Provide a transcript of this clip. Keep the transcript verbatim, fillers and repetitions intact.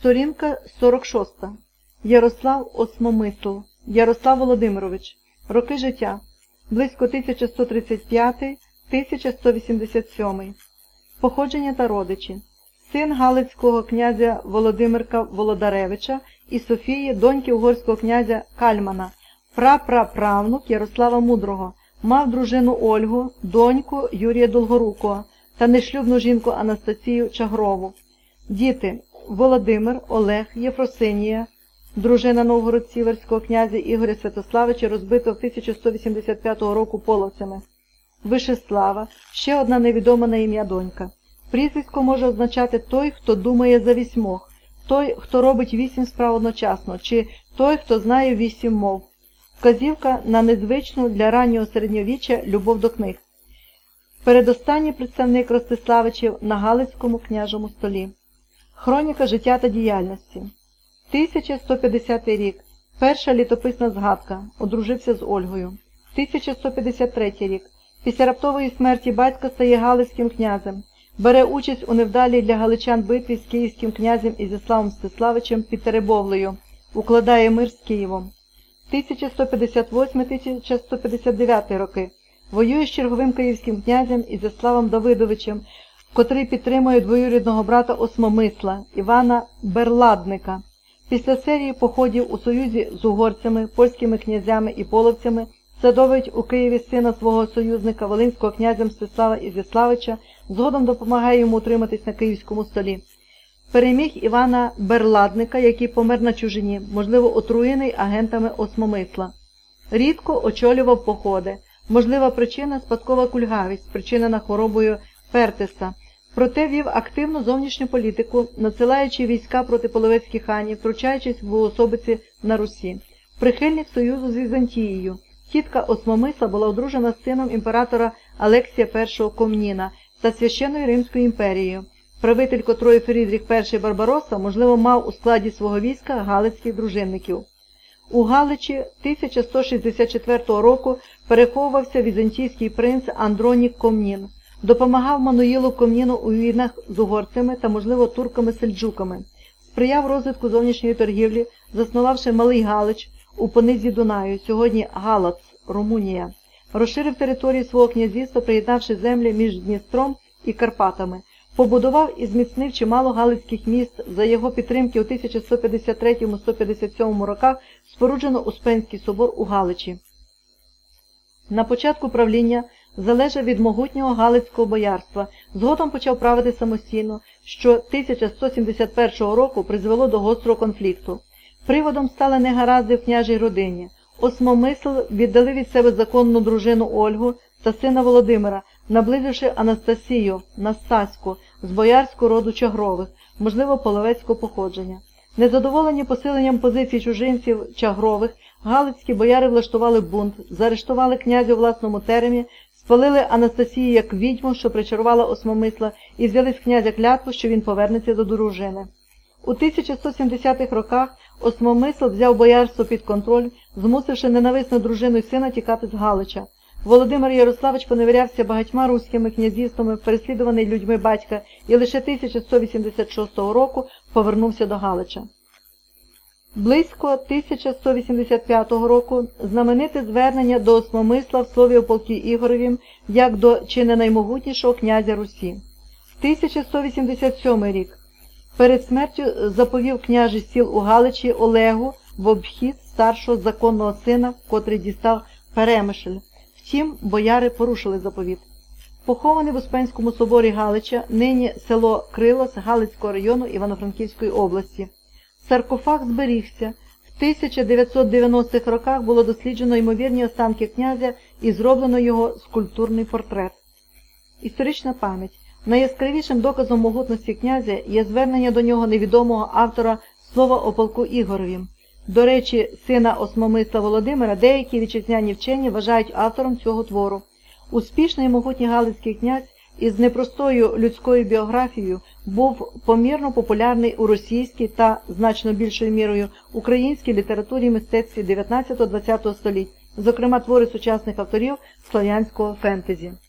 Сторінка сорок шоста. Ярослав Осмомисл. Ярослав Володимирович. Роки життя. Близько тисяча сто тридцять п'ятий - тисяча сто вісімдесят сьомий. Походження та родичі. Син галицького князя Володимирка Володаревича і Софії, доньки угорського князя Кальмана. Прапраправнук Ярослава Мудрого. Мав дружину Ольгу, доньку Юрія Долгорукого та нешлюбну жінку Анастасію Чагрову. Діти – Володимир, Олег, Єфросинія, дружина новгород-сіверського князя Ігоря Святославича, розбитого тисяча сто вісімдесят п'ятого року половцями. Вишеслава, ще одна невідома на ім'я донька. Прізвисько може означати той, хто думає за вісьмох, той, хто робить вісім справ одночасно, чи той, хто знає вісім мов. Вказівка на незвичну для раннього середньовіччя любов до книг. Передостанній представник Ростиславичів на Галицькому княжому столі. Хроніка життя та діяльності. тисяча сто п'ятдесятий рік. Перша літописна згадка. Одружився з Ольгою. тисяча сто п'ятдесят третій рік. Після раптової смерті батька стає Галицьким князем. Бере участь у невдалій для галичан битві з київським князем Ізяславом Мстиславичем під Теребовлею. Укладає мир з Києвом. тисяча сто п'ятдесят восьмий - тисяча сто п'ятдесят дев'ятий роки. Воює з черговим київським князем Ізяславом Давидовичем, котрий підтримує двоюрідного брата Осмомисла Івана Берладника. Після серії походів у союзі з угорцями, польськими князями і половцями садовить у Києві сина свого союзника, волинського князя Мстислава Ізяславича, згодом допомагає йому утриматись на київському столі. Переміг Івана Берладника, який помер на чужині, можливо, отруєний агентами Осмомисла. Рідко очолював походи. Можлива причина – спадкова кульгавість, спричинена хворобою Пертеса. Проте вів активну зовнішню політику, надсилаючи війська проти половецьких ханів, втручаючись в особиці на Русі. Прихильник союзу з Візантією. Тітка Осмомисла була одружена з сином імператора Алексія першого Комніна та Священною Римською імперією, правитель котрої Фрідріх перший Барбаросса, можливо, мав у складі свого війська галицьких дружинників. У Галичі тисяча сто шістдесят четвертого року переховувався візантійський принц Андронік Комнін. Допомагав Мануїлу Комніну у війнах з угорцями та, можливо, турками-сельджуками. Сприяв розвитку зовнішньої торгівлі, заснувавши Малий Галич у понизі Дунаю, сьогодні Галац, Румунія. Розширив територію свого князівства, приєднавши землі між Дністром і Карпатами. Побудував і зміцнив чимало галицьких міст. За його підтримки у тисяча сто п'ятдесят третьому - сто п'ятдесят сьомому роках споруджено Успенський собор у Галичі. На початку правління залежав від могутнього галицького боярства, згодом почав правити самостійно, що тисяча сто сімдесят першого року призвело до гострого конфлікту. Приводом стали негаразди в княжій родині. Осмомисл віддали від себе законну дружину Ольгу та сина Володимира, наблизивши Анастасію, Настаську, з боярського роду Чагрових, можливо, половецького походження. Незадоволені посиленням позицій чужинців Чагрових, галицькі бояри влаштували бунт, заарештували князя у власному теремі, спалили Анастасію як відьму, що причарувала Осмомисла, і взяли з князя клятву, що він повернеться до дружини. У тисяча сто сімдесятих роках Осмомисл взяв боярство під контроль, змусивши ненависну дружину й сина тікати з Галича. Володимир Ярославич поневірявся багатьма руськими князівствами, переслідуваний людьми батька, і лише тисяча сто вісімдесят шостого року повернувся до Галича. Близько тисяча сто вісімдесят п'ятого року знамените звернення до Осмомисла в слові о полку Ігоревім як до чи не наймогутнішого князя Русі. тисяча сто вісімдесят сьомий рік. Перед смертю заповів княжий стіл у Галичі Олегу в обхід старшого законного сина, котрий дістав Перемишль. Втім, бояри порушили заповіт. Похований в Успенському соборі Галича, нині село Крилос Галицького району Івано-Франківської області. Саркофаг зберігся. В тисяча дев'ятсот дев'яностих роках було досліджено ймовірні останки князя і зроблено його скульптурний портрет. Історична пам'ять. Найяскравішим доказом могутності князя є звернення до нього невідомого автора слова о полку Ігоревім. До речі, сина Осмомисла Володимира деякі вітчизняні вчені вважають автором цього твору. Успішний і могутній галицький князь із непростою людською біографією був помірно популярний у російській та, значно більшою мірою, українській літературі і мистецтві дев'ятнадцятого - двадцятого століть, зокрема твори сучасних авторів слав'янського фентезі.